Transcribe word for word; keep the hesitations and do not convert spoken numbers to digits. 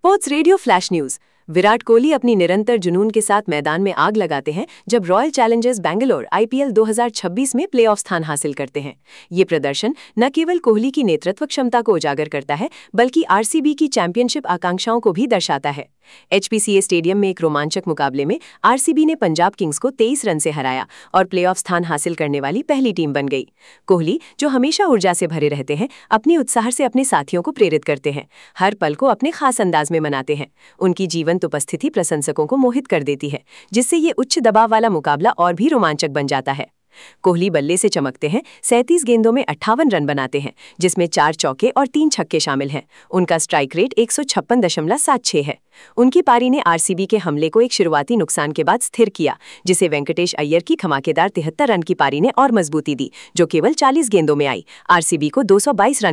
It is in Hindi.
Sports radio flash news. Virat Kohli अपनी निरंतर जुनून के साथ मैदान में आग लगाते हैं जब रॉयल चैलेंजर्स बेंगलोर आईपीएल दो हज़ार छब्बीस में प्लेऑफ स्थान हासिल करते हैं। ये प्रदर्शन न केवल कोहली की नेतृत्व क्षमता को उजागर करता है बल्कि आरसीबी की चैंपियनशिप आकांक्षाओं को भी दर्शाता है। एचपीसीए स्टेडियम में एक रोमांचक मुकाबले में आरसीबी ने पंजाब किंग्स को तेईस रन से हराया और प्लेऑफ स्थान हासिल करने वाली पहली टीम बन गई। कोहली, जो हमेशा ऊर्जा से भरे रहते हैं, अपनी उत्साह से अपने साथियों को प्रेरित करते हैं, हर पल को अपने खास अंदाज में मनाते हैं। उनकी जीवंत उपस्थिति प्रशंसकों को मोहित कर देती है, जिससे ये उच्च दबाव वाला मुकाबला और भी रोमांचक बन जाता है। कोहली बल्ले से चमकते हैं, सैंतीस गेंदों में अट्ठावन रन बनाते हैं, जिसमें चार चौके और तीन छक्के शामिल हैं। उनका स्ट्राइक रेट एक सौ छप्पन दशमलव सात छह है। उनकी पारी ने आरसीबी के हमले को एक शुरुआती नुकसान के बाद स्थिर किया, जिसे वेंकटेश अय्यर की धमाकेदार तिहत्तर रन की पारी ने और मजबूती दी, जो केवल चालीस गेंदों में आई। आरसीबी को दो सौ बाईस रन